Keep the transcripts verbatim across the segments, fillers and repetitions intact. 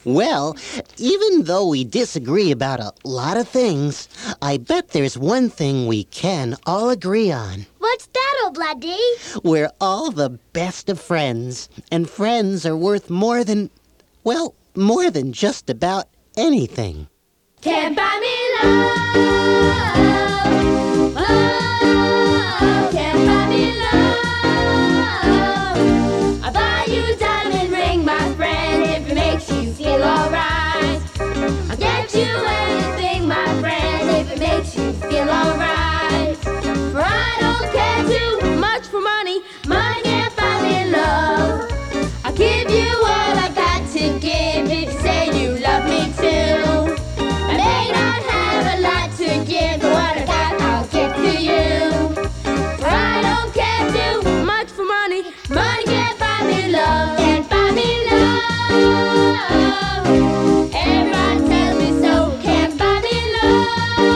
Well, even though we disagree about a lot of things, I bet there's one thing we can all agree on. What's that, Obladi? We're all the best of friends, and friends are worth more than, well, more than just about anything. Can't buy me love. Oh, can't buy me love. I'll buy you a diamond ring, my friend, if it makes you feel alright. I'll get you anything, my friend, if it makes you feel alright. For I don't care too much for money. Money can't buy me love. I'll give you all I've got to give if you say you love me too. I may not have a lot to give, but what I got I'll give to you. For I don't care too much for money. Money can't buy me love. Can't buy me love. Everybody tells me so. Can't buy me love.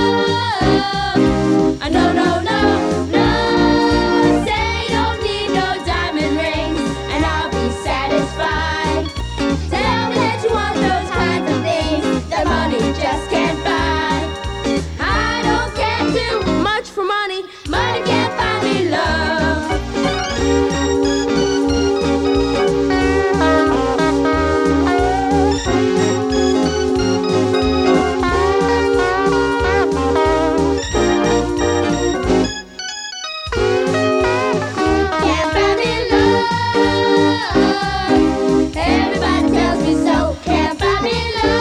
Uh, no, no, no, no. Say you don't need no diamond rings, and I'll be satisfied. Tell me that you want those kinds of things that money just can't buy. I don't care too much for money. Money can't buy me love. Can't buy me love. Everybody tells me so. Can't buy me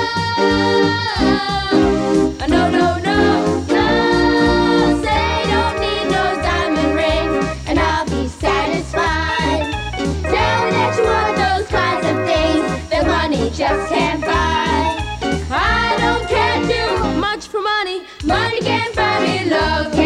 love. No, no, no, no. Say you don't need no diamond ring, and I'll be satisfied. Tell me that you want those kinds of things that money just can't buy. I don't care too much for money. Money can't buy me love.